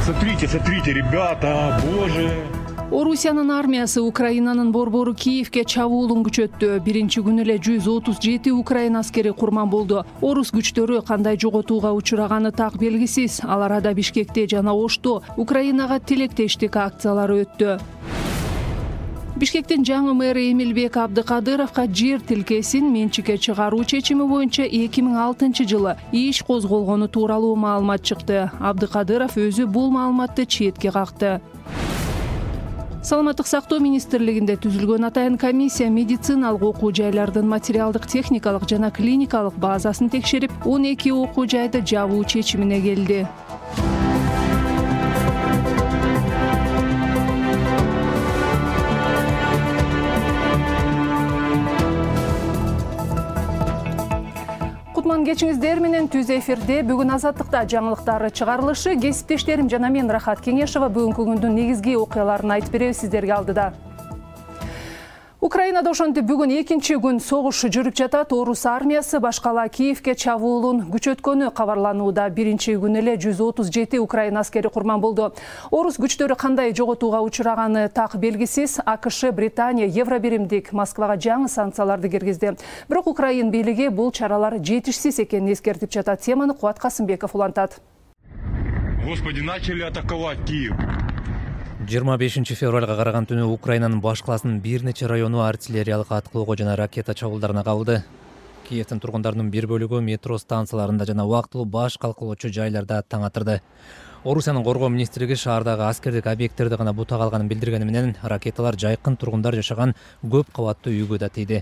Смотрите, смотрите, ребята, боже. Орусиянын армиясы Украинанын борбору Киевке чабуулун күчөттү. Биринчи күнү эле 137 Украина аскери курман болду. Орус күчтөрү кандай жоготууга учураганы так белгисиз. Ал арада Бишкекте жана Ошто Украинага тилектештик акциялары өттү. Бишкектин жаңы мэри Эмилбек Абдыкадыровго жер тилкесин менчикке чыгаруу чечими боюнча 2006-жылы иш козголгону тууралуу маалымат чыкты. Абдыкадыров өзү бул маалыматты четке какты. Саламаттык сактоо министрлигинде түзүлгөн атайын комиссия медициналык окуу жайлардын материалдык, техникалык жана клиникалык базасын текшерип, 12 окуу жайды жабуу чечимине келди. Кечиңиздер менен түз эфирде бүгүн Азаттыкта жаңылыктары чыгарылышы, кесиптештерим жана мен Рахат Кеңешова бүгүнкү күндүн негизги окуяларын айтып беребиз сиздерге алдыда. Украинада ошентип бүгүн экинчи күн согуш жүрүп жатат. Орус армиясы башкала Киевке чабуулун күчөткөнү кабарланууда. Биринчи күнү эле 137 Украина аскери курман болду. Орус күчтөрү кандай жоготууга учураганы так белгисиз. АКШ, Британия, Евробиримдик Москвага жаңы санкцияларды киргизди. Бирок Украин бийлиги бул чаралар жетишсиз экенин эскертип жатат. Теманы Кубат Касымбеков улантат. Господи, начали атаковать Киев. 25 февралга караган түнү Украинанын баш калаасынын бир нече району артиллериялык аткылоого жана ракета чабуулдарына кабылды. Киевдин тургундарынын бир бөлүгү метро станцияларында жана убактылуу баш калкылоочу жайларда таң атырды. Орусиянын коргоо министрлиги шаардагы аскердик объекттерди гана бута калганын билдиргени менен ракеталар жайкын тургундар жашаган көп кабаттуу үйгө да тийди.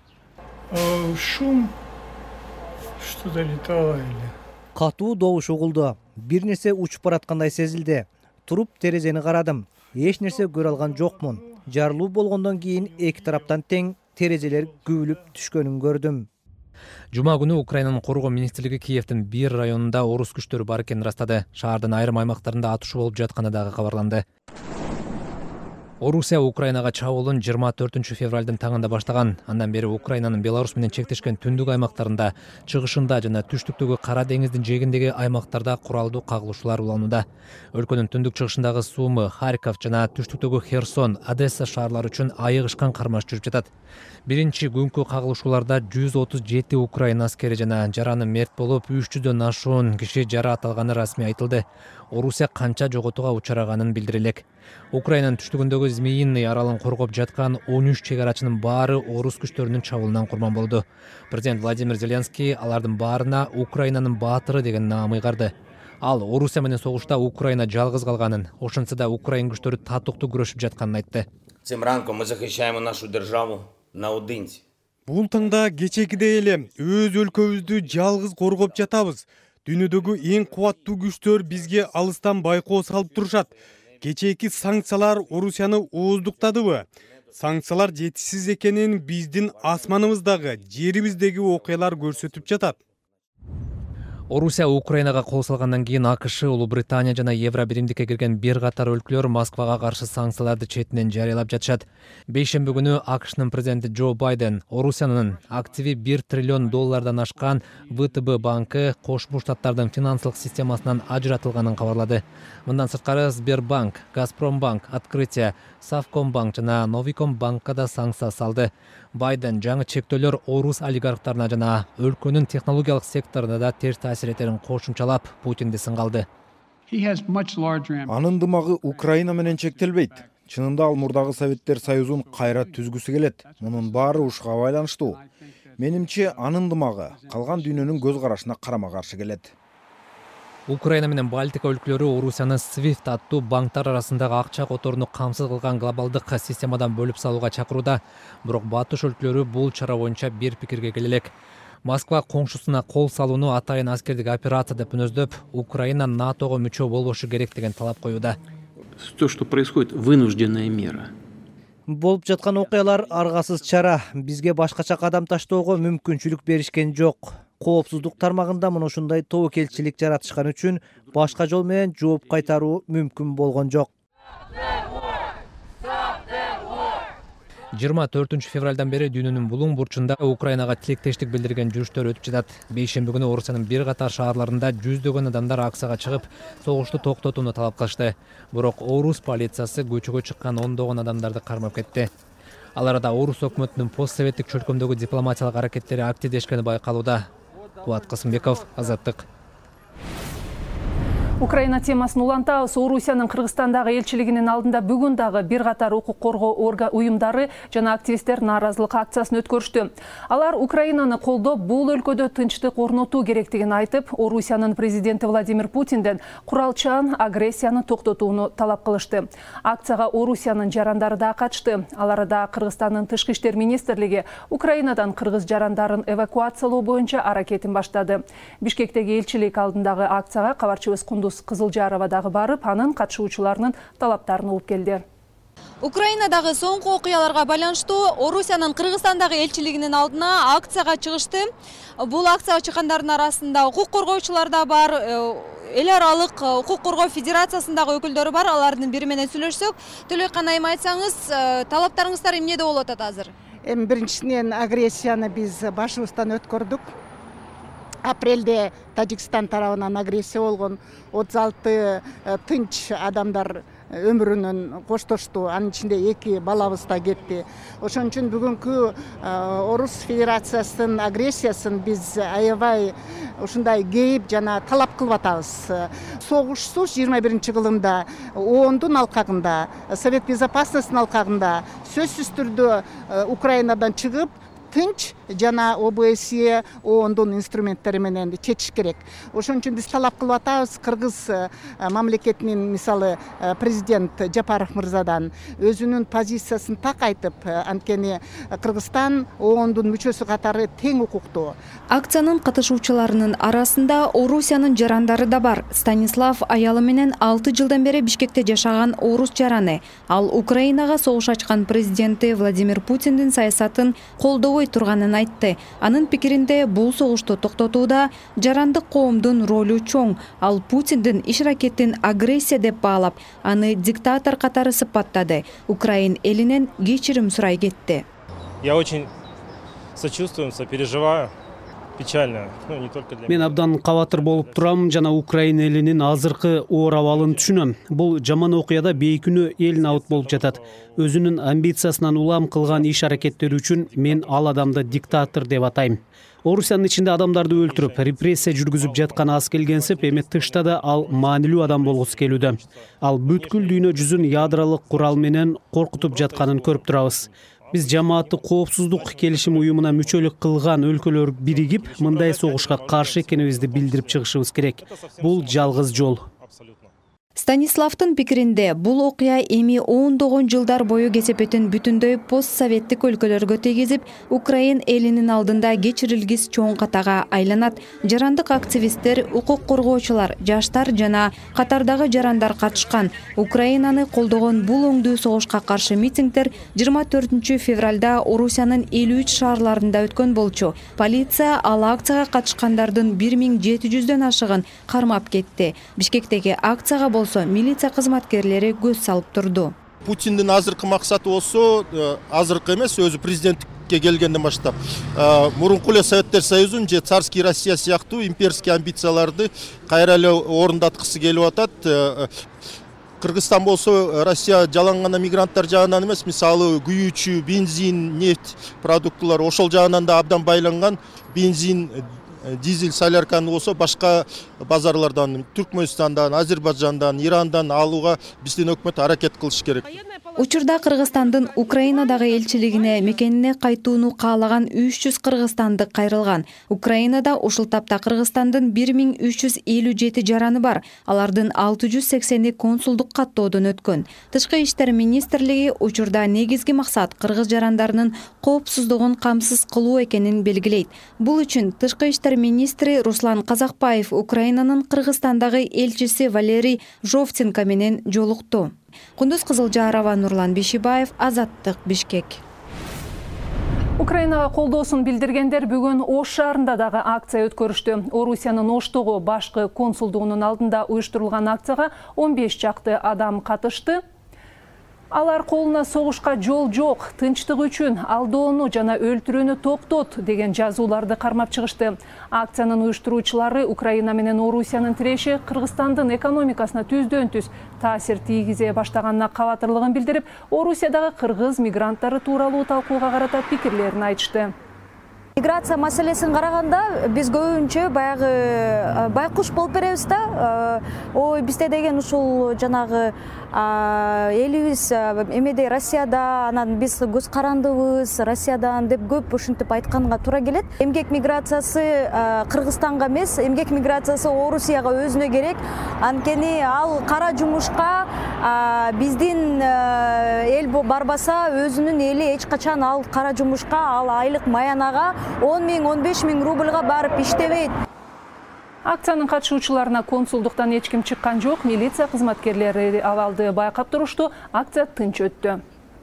Шум что-то летало или... Катуу добуш угулду. Бир нерсе учуп бараткандай сезилди. Туруп терезени карадым. Эч нерсе көрө алган жокмун. Жарылуу болгондон кийин эки тараптан тең терезелер күбүлүп түшкөнүн көрдүм. Жума күнү Украинанын коргоо министрлиги Киевдин бир районунда орус күчтөрү бар экенин ырастады. Шаардын айрым аймактарында атышуу болуп жатканы дагы кабарланды. Орусия Украинага чабуулун 24 февралдын таңында баштаган. Андан бери Украинанын Беларусь менен чектешкен түндүк аймактарында, чыгышында жана түштүктөгү Кара деңиздин жээгиндеги аймактарда куралдуу кагылышуулар уланууда. Өлкөнүн түндүк чыгышындагы Сумы, Харьков жана түштүктөгү Херсон, Одесса шаарлары үчүн айыгышкан кармаш жүрүп жатат. Биринчи күнкү кагылышууларда 137 Украина аскери жана жараны мерт болуп, 300дөн ашуун киши жараат алганы расмий айтылды. Орусия канча жоготууга учураганын билдирелек. Украинанын түштүгүндөгү Змеиный аралын коргоп жаткан 13 чегарачынын баары орус күчтөрүнүн чабуулунан курман болду. Президент Владимир Зеленский алардын баарына Украинанын баатыры деген наам ыйгарды. Ал Орусия менен согушта Украина жалгыз калганын, ошентсе да Украин күчтөрү татыктуу күрөшүп жатканын айтты. Цим ранком мы захищаем нашу державу наодинці. Бул таңда кечекидей эле өз өлкөбүздү жалгыз коргоп жатабыз. Дүйнөдөгү эң кубаттуу күчтөр бизге алыстан байкоо салып турушат. Кечээки санкциялар Орусияны ооздуктадыбы? Санкциялар жетишсиз экенин биздин асманыбыздагы, жерибиздеги окуялар көрсөтүп жатат. Орусия Украинага кол салгандан кийин АКШ, Улуу Британия жана Евробиримдикке кирген бир катар өлкөлөр Москвага каршы санкцияларды четинен жарыялап жатышат. Бейшемби күнү АКШнын президенти Джо Байден Орусиянын активи $1 триллион ашкан ВТБ банкы Кошмо Штаттардын финансылык системасынан ажыратылганын кабарлады. Мындан сырткары Сбербанк, Газпромбанк, Открытие, Совкомбанк жана Новикомбанкка да санкция салды. Байден жаңы чектөөлөр орус олигархтарына жана өлкөнүн технологиялык секторуна да терс таасир этерин кошумчалап Путинди сынгалды. Анын дымагы Украина менен чектелбейт. Чынында ал мурдагы Советтер Союзун кайра түзгүсү келет. Мунун баары ушка байланыштуу. Менимче анын дымагы калган дүйнөнүн көз карашына карама каршы келет. Украина менен Балтика өлкөлөрү Орусияны SWIFT аттуу банктар арасындагы акча которууну камсыз кылган глобалдык системадан бөлүп салууга чакырууда. Бирок батыш өлкөлөрү бул чара боюнча бир пикирге келелек. Москва коңшусуна кол салууну атайын аскердик операция деп мүнөздөп, Украина НАТОго мүчө болбошу керек деген талап коюуда. То, что происходит, вынужденная мера. Болуп жаткан окуялар аргасыз чара. Бизге башкача кадам таштоого мүмкүнчүлүк беришкен жок. Коопсуздук тармагында мына ушундай тобокелчилик жаратышкан үчүн башка жол менен жооп кайтаруу мүмкүн болгон жок. 24 февралдан бери дүйнөнүн булуң бурчунда Украинага тилектештик билдирген жүрүштөр өтүп жатат. Бейшемби күнү Орусиянын бир катар шаарларында жүздөгөн адамдар акцияга чыгып, согушту токтотууну талап кылышты. Бирок Орус полициясы көчөгө чыккан ондогон адамдарды кармап кетти. Ал арада Орус өкмөтүнүн постсоветтик чөлкөмдөгү дипломатиялык аракеттери активдешкени байкалууда. Кубат Касымбеков, Азаттык. Украина темасын улантабыз. Орусиянын Кыргызстандагы элчилигинин алдында бүгүн дагы бир катар укук коргоо уюмдары жана активисттер нааразылык акциясын өткөрүштү. Алар Украинаны колдоп, бул өлкөдө тынчтык орнотуу керектигин айтып, Орусиянын президенти Владимир Путинден куралчан агрессияны токтотууну талап кылышты. Акцияга Орусиянын жарандары да катышты. Ал арада Кыргызстандын тышкы иштер министрлиги Украинадан кыргыз жарандарын эвакуациялоо боюнча аракетин баштады. Бишкектеги элчилик алдындагы акцияга кабарчыбыз Кызылжарова дагы барып, анын катышуучуларынын талаптарын угуп келди. Украинадагы соңку окуяларга байланыштуу Орусиянын Кыргызстандагы элчилигинин алдына акцияга чыгышты. Бул акцияга чыккандардын арасында укук коргоочулар да бар, эл аралык укук коргоо федерациясындагы өкүлдөрү бар. Алардын бири менен сүйлөшсөк, Төлөйкан айым, айтсаңыз, талаптарыңыздар эмнеде болуп атат азыр? Биринчисинен агрессияны биз башыбыздан өткөрдүк. Апрелде Тажикстан тарабынан агрессия болгон, 36 тынч адамдар өмүрүнөн коштошту. Анын ичинде 2 балабыз да кетти. Ошон үчүн бүгүнкү Орус Федерациясынын агрессиясын биз аябай ушундай кейип жана талап кылып атабыз. Согушсуз 21-кылымда ООНдун алкагында, Совет Безопасностьтун алкагында сөзсүз түрдө Украинадан чыгып, тынч жана ОБСЕ ООНдун инструменттери менен чечиш керек. Ошон үчүн биз талап кылып атабыз Кыргыз мамлекетинин мисалы президент Жапаров мырзадан өзүнүн позициясын так айтып, анткени Кыргызстан ООНдун мүчөсү катары тең укуктуу. Акциянын катышуучуларынын арасында Орусиянын жарандары да бар. Станислав аялы менен 6 жылдан бери Бишкекте жашаган орус жараны. Ал Украинага согуш ачкан президенти Владимир Путиндин саясатын колдобой турганын айтты. Анын пикиринде бул согушту токтотууда жарандык коомдун ролу чоң. Ал Путиндин иш аракетин агрессия деп баалап, аны диктатор катары сыпаттады. Украин элинен кечирим сурай кетти. Я очень сочувствую, сопереживаю. Печально. Не только для Мен абдан кабатыр болуп турам жана Украина элинин азыркы оор абалын түшүнөм. Бул жаман окуяда бейкүнү эл наут болуп жатат. Өзүнүн амбициясынан улам кылган иш аракеттери үчүн мен ал адамды диктатор деп атайм. Орусиянын ичинде адамдарды өлтүрүп, репрессия жүргүзүп жаткан аз келгенсип, эми тышта да ал маанилүү адам болгусу келүүдө. Ал бүткүл дүйнө жүзүн ядролук курал менен коркутуп жатканын көрүп турабыз. Биз жамаатты коопсуздук келишим уюмуна мүчөлүк кылган өлкөлөр биригип, мындай согушка каршы экенибизди билдирип чыгышыбыз керек. Бул жалгыз жол. Станиславдын пикиринде бул окуя эми ондогон жылдар бою кесепетин бүтүндөй постсоветтик өлкөлөргө тийгизип, Украин элинин алдында кечирилгис чоң катага айланат. Жарандык активисттер, укук коргоочулар, жаштар жана катардагы жарандар катышкан. Украинаны колдогон бул оңдуу согушка каршы митингдер 24 февралда Орусиянын 53 шаарларында өткөн болчу. Полиция ал акцияга катышкандардын 1700дөн ашыгын кармап кетти. Бишкектеги акцияга милиция кызматкерлери көз салып турду. Путиндин азыркы максаты болсо, азыркы эмес, өзү президенттикке келгенден баштап, мурунку эле Советтер Союзун же царский Россия сыяктуу имперский амбицияларды кайра эле орундаткысы келип атат. Кыргызстан болсо Россия жалаң мигранттар жагынан эмес, мисалы күйүүчү, бензин, нефть продуктулар ошол жагынан да абдан байланган. Бензин, дизель, солярканы болсо башка базарлардан, Түркмөнстандан, Азербайжандан, Ирандан алууга биздин өкмөт аракет кылыш керек. Учурда Кыргызстандын Украинадагы элчилигине мекенине кайтууну каалаган 300 кыргызстандык кайрылган. Украинада ушул тапта Кыргызстандын 1357 жараны бар. Алардын 680 консулдук каттоодон өткөн. Тышкы иштер министрлиги учурда негизги максат кыргыз жарандарынын коопсуздугун камсыз кылуу экенин белгилейт. Бул үчүн тышкы иштер министри Руслан Казакбаев Украинанын Кыргызстандагы элчиси Валерий Жовтенко менен жолукту. Кундуз Кызылжарова, Нурлан Бишибаев, Азаттык, Бишкек. Украинага колдоосун билдиргендер бүгүн Ош шаарында дагы акция өткөрүштү. Орусиянын Оштогу башкы консулдугунун алдында уюштурулган акцияга 15 чакты адам катышты. Алар колуна согушка жол жок, тынчтык үчүн алдоону жана өлтүрүүнү токтот деген жазууларды кармап чыгышты. Акциянын уюштуруучулары Украина менен Орусиянын тиреши Кыргызстандын экономикасына түздөн түз таасир тийгизе баштаганына кабатырлыгын билдирип, Орусиядагы кыргыз мигранттары тууралуу талкууга карата пикирлерин айтышты. Миграция маселесин караганда биз көбүнчө баягы байкуш болуп беребиз да. Ой, бизде деген ушул жанагы элибиз эмеде Россияда, анан биз көз карандыбыз Россиядан деп көп ушинтип айтканга туура келет. Эмгек миграциясы Кыргызстанга эмес, эмгек миграциясы Орусияга өзүнө керек. Анткени ал кара жумушка биздин эл барбаса, өзүнүн эли эч качан ал кара жумушка, ал айлык маянага 10 миң, 15 миң рубльга барып иштебейт. Акциянын катышуучуларына консулдуктан эч ким чыккан жок, милиция кызматкерлери абалды байкап турушту, акция тынч өттү.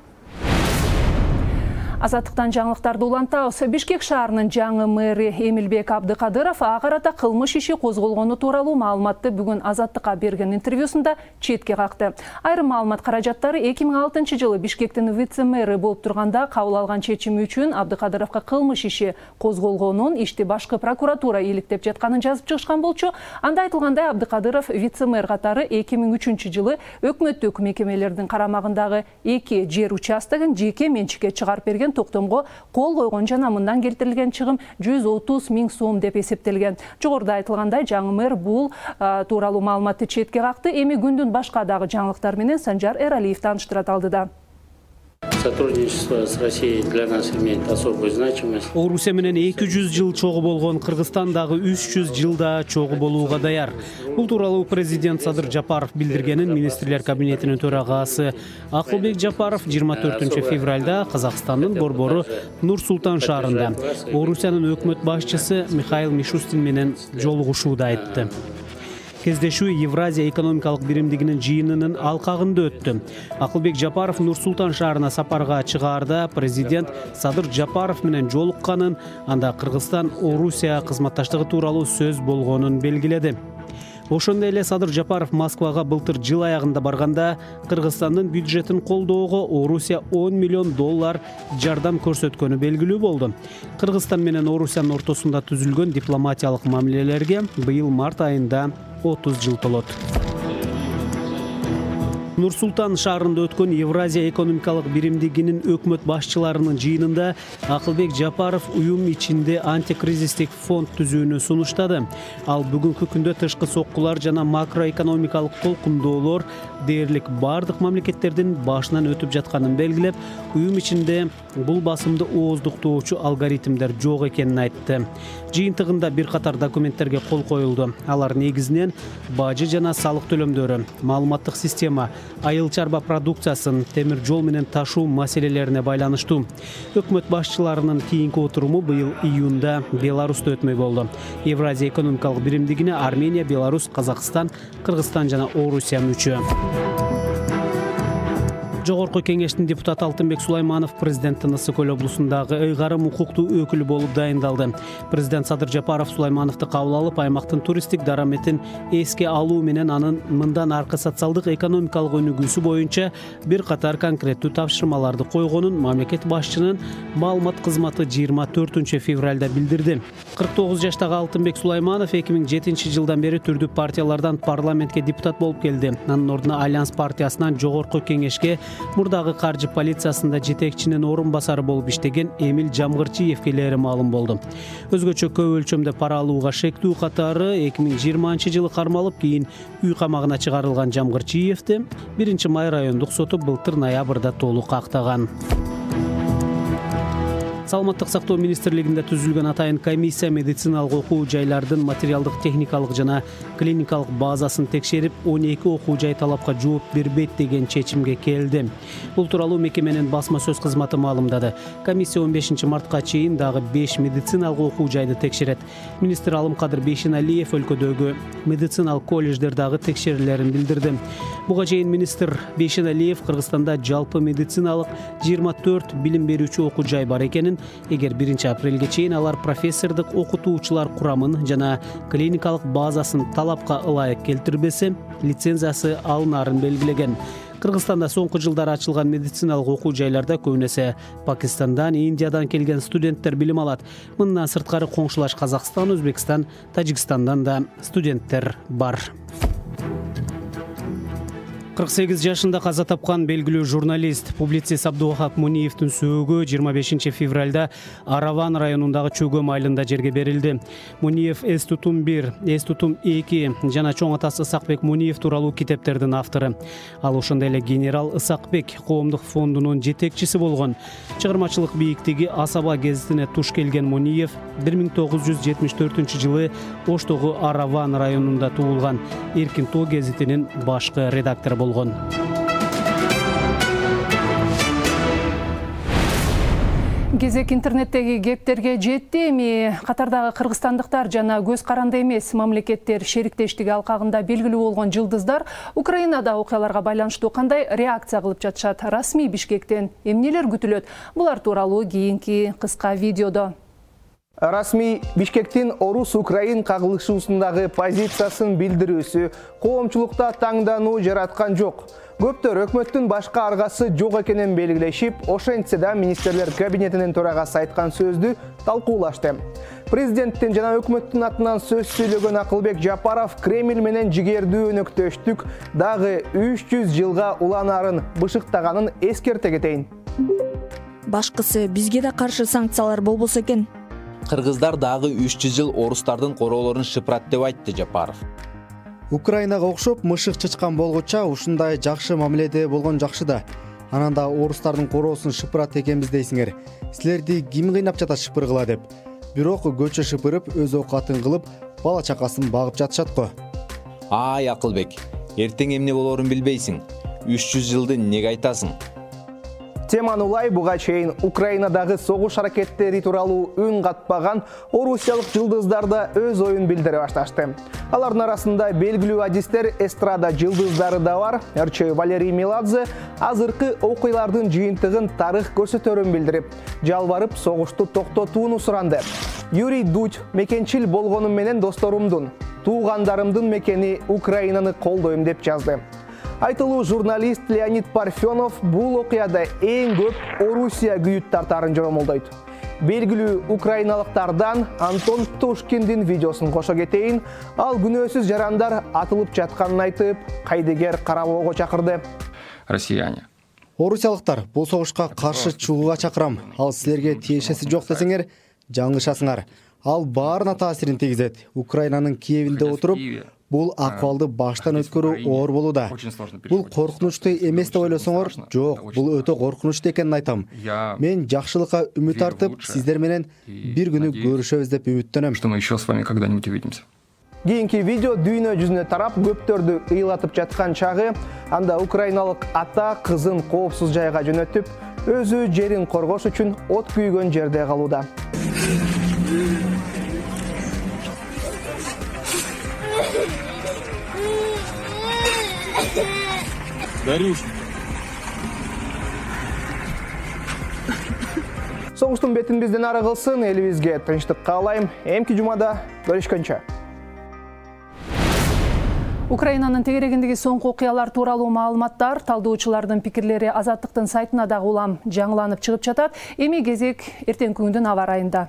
Азаттыктан жаңылыктарды улантабыз. Бишкек шаарынын жаңы мэри Эмилбек Абдыкадыров ага карата кылмыш иши козголгону тууралуу маалыматты бүгүн Азаттыкка берген интервьюсунда четке какты. Айрым маалымат каражаттары 2006 жылы Бишкектин вице-мэри болуп турганда кабыл алган чечими үчүн Абдыкадыровго кылмыш иши козголгонун, ишти башкы прокуратура иликтеп жатканын жазып чыгышкан болчу. Анда айтылгандай, Абдыкадыров вице-мэр катары 2003 жылы өкмөттүк мекемелердин карамагындагы 2 жер участогун жеке менчикке чыгарып берген токтомго кол койгон жана мындан келтирилген чыгым 130 миң сом деп эсептелген. Жогоруда айтылгандай, жаңы мэр бул тууралуу маалыматты четке какты. Эми күндүн башка дагы жаңылыктар менен Санжар Эралиев тааныштыра алдыда. Сотрудничество с Россией для нас имеет особую значимость. Орусия менен 200 жыл чогуу болгон Кыргызстан дагы 300 жылда чогуу болууга даяр. Бул тууралуу президент Садыр Жапаров билдиргенин министрлер кабинетинин төрагасы Акылбек Жапаров 24 февралда Казакстандын борбору Нур-Султан шаарында Орусиянын өкмөт башчысы Михаил Мишустин менен жолугушууда айтты. Кездешүү Евразия экономикалык биримдигинин жыйынынын алкагында өттү. Акылбек Жапаров Нур-Султан шаарына сапарга чыгаарда президент Садыр Жапаров менен жолукканын, анда Кыргызстан Орусия кызматташтыгы тууралуу сөз болгонун белгиледи. Ошондой эле Садыр Жапаров Москвага былтыр жыл аягында барганда Кыргызстандын бюджетин колдоого Орусия 10 миллион доллар жардам көрсөткөнү белгилүү болду. Кыргызстан менен Орусиянын ортосунда түзүлгөн дипломатиялык мамилелерге быйыл март айында 30 жыл толот. Нур-Султан шаарында өткөн Евразия экономикалык биримдигинин өкмөт башчыларынын жыйынында Акылбек Жапаров уюм ичинде антикризистик фонд түзүүнү сунуштады. Ал бүгүнкү күндө тышкы соккулар жана макроэкономикалык толкундоолор дээрлик бардык мамлекеттердин башынан өтүп жатканын белгилеп, уюм ичинде бул басымды ооздуктоочу алгоритмдер жок экенин айтты. Жыйынтыгында бир катар документтерге кол коюлду. Алар негизинен бажы жана салык төлөмдөрү, маалыматтык система, айыл чарба продукциясын, темир жол менен ташуу маселелерине байланыштуу. Өкмөт башчыларынын кийинки отуруму быйыл июнда Беларуста өтмөй болду. Евразия экономикалык биримдигине Армения, Беларусь, Казакстан, Кыргызстан жана Орусия мүчө. Жогорку кеңештин депутаты Алтынбек Сулайманов президенттин Ысык Көл облусундагы ыйгарым укуктуу өкүлү болуп дайындалды. Президент Садыр Жапаров Сулаймановду кабыл алып, аймактын туристтик дараметин эске алуу менен анын мындан аркы социалдык экономикалык өнүгүүсү боюнча бир катар конкреттүү тапшырмаларды койгонун мамлекет башчынын маалымат кызматы 24 февралда билдирди. 49 жаштагы Алтынбек Сулайманов 2007 жылдан бери түрдүү партиялардан парламентке депутат болуп келди. Анын ордуна Альянс партиясынан жогорку кеңешке мурдагы каржы полициясында жетекчинин орун басары болуп иштеген Эмил Жамгырчиев келери маалым болду. Өзгөчө көп өлчөмдө пара алууга шектүү катары 2020 жылы кармалып, кийин үй камагына чыгарылган Жамгырчиевди 1-май райондук соту былтыр ноябрда толук актаган. Саламаттык сактоо министрлигинде түзүлгөн атайын комиссия медициналык окуу жайлардын материалдык, техникалык жана клиникалык базасын текшерип, 12 окуу жай талапка жооп бербейт деген чечимге келди. Бул тууралуу мекеменин басма сөз кызматы маалымдады. Комиссия 15 мартка чейин дагы 5 медициналык окуу жайды текшерет. Министр Алымкадыр Бейшеналиев өлкөдөгү медициналык колледждердагы текшерүүлөрүн билдирди. Буга чейин министр Бейшеналиев Кыргызстанда жалпы медициналык 24 билим берүүчү окуу жай бар экенин, эгер 1 апрелге чейин алар профессордук окутуучулар курамын жана клиникалык базасын талапка ылайык келтирбесе, лицензиясы алынарын белгилеген. Кыргызстанда соңку жылдары ачылган медициналык окуу жайларда көбүнесе Пакистандан, Индиядан келген студенттер билим алат. Мындан сырткары коңшулаш Казакстан, Өзбекстан, Тажикстандан да студенттер бар. 48 жашында каза тапкан белгилүү журналист, публицист Абдувахап Муниевдин сөөгү 25 февралда Араван районундагы Чөгөм айылында жерге берилди. Муниев эс тутум 1, эс тутум 2 жана чоң атасы Ысакбек Муниев тууралуу китептердин автору. Ал ошондой эле генерал Ысакбек коомдук фондунун жетекчиси болгон. Чыгармачылык бийиктиги Асаба гезитине туш келген Муниев 1974-жылы Оштогу Араван районунда туулган. Эркин Тоо гезитинин башкы редактору болгон. Кезек интернеттеги кептерге жетти. Эми катардагы кыргызстандыктар жана көз каранды эмес мамлекеттер шериктештиги алкагында белгилүү болгон жылдыздар Украинада окуяларга байланыштуу кандай реакция кылып жатышат? Расмий Бишкектен эмнелер күтүлөт? Булар тууралуу кийинки кыска видеодо. Расмий Бишкектин Орус-Украин кагылышуусундагы позициясын билдирүүсү коомчулукта таңдануу жараткан жок. Көптөр өкмөттүн башка аргасы жок экенин белгилешип, ошентсе да министрлер кабинетинин төрагасы айткан сөздү талкуулашты. Президенттин жана өкмөттүн атынан сөз сүйлөгөн Акылбек Жапаров Кремль менен жигердүү өнөктөштүк дагы 300 жылга уланарын бышыктаганын эскерте кетейин. Башкысы бизге да каршы санкциялар болбосо экен. Кыргыздар дагы 300 жыл орустардын короолорун шыпырат деп айтты Жапаров. Украинага окшоп мышык чычкан болгуча ушундай жакшы мамиледе болгон жакшы да. Анан да орустардын короосун шыпырат экенбиз дейсиңер. Силерди ким кыйнап жатат шыпыргыла деп. Бирок көчө шыпырып, өз оокатын кылып, бала чакасын багып жатышат го. Ай Акылбек, эртең эмне болорун билбейсиң. 300 жылды неге айтасың? Теманы улай буга чейин Украинадагы согуш аракеттери тууралуу үн катпаган орусиялык жылдыздар да өз оюн билдире башташты. Алардын арасында белгилүү адистер, эстрада жылдыздары да бар. Эрче Валерий Меладзе азыркы окуялардын жыйынтыгын тарых көрсөтөрүн билдирип, жалбарып согушту токтотууну суранды. Юрий Дудь мекенчил болгонум менен досторумдун, туугандарымдын мекени Украинаны колдойм деп жазды. Айтылуу журналист Леонид Парфенов бул окуяда эң көп Орусия күйүт тартарын жоромолдойт. Белгилүү украиналыктардан Антон Птушкиндин видеосун кошо кетейин. Ал күнөөсүз жарандар атылып жатканын айтып, кайдыгер карабоого чакырды. Россияне. Орусиялыктар, бул согушка каршы чыгууга чакырам. Ал силерге тиешеси жок десеңер, жаңылышасыңар. Ал баарына таасирин тийгизет. Украинанын Киевинде отуруп, бул акыбалды баштан өткөрүү оор болууда. Бул коркунучтуу эмес деп ойлосоңор, жок, бул өтө коркунучтуу экенин айтам. Мен жакшылыкка үмүт артып, сиздер менен бир күнү көрүшөбүз деп үмүттөнөм. Что мы еще с вами когда-нибудь увидимся. Кийинки видео дүйнө жүзүнө тарап, көптөрдү ыйлатып жаткан чагы, анда украиналык ата кызын коопсуз жайга жөнөтүп, өзү жерин коргош үчүн от күйгөн жерде калууда. Согуштун бетин бизден ары кылсын, элибизге тынчтык каалайм. Эмки жумада көрүшкөнчө. Украинанын тегерегиндеги соңку окуялар тууралуу маалыматтар, талдоочулардын пикирлери Азаттыктын сайтына дагы улам жаңыланып чыгып жатат. Эми кезек эртеңки күндүн аба ырайында.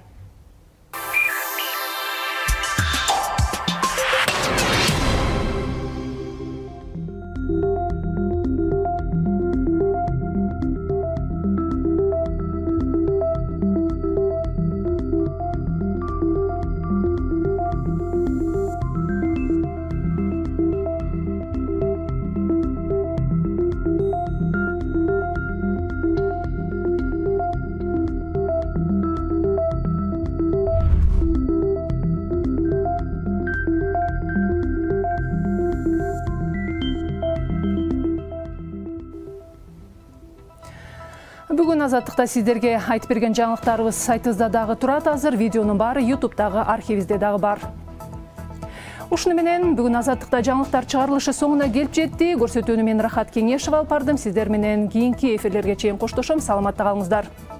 Бүгүн Азаттыкта сиздерге айтып берген жаңылыктарыбыз сайтыбызда дагы турат. Азыр видеонун баары YouTube'дагы архивибизде дагы бар. Ушуну менен бүгүн Азаттыкта жаңылыктар чыгарылышы соңуна келип жетти. Көрсөтүүнү мен Рахат Кеңешева алып бардым. Сиздер менен кийинки эфирлерге чейин коштошом. Саламатта калыңыздар.